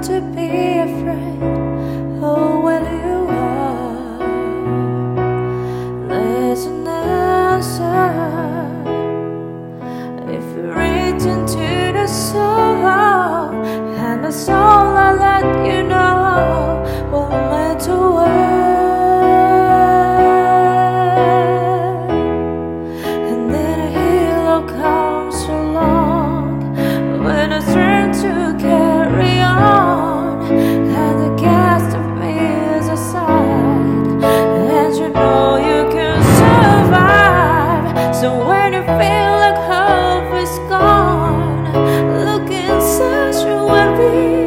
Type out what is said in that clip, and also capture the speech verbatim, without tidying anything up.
to be afraid of what you are. There's an answer if you reach into the soul, and the soul I let you know will lead to work. And then a hero comes along with a strength to carry on, and the cast of me is aside, and you know you can survive. So when you feel like hope is gone, look inside you and be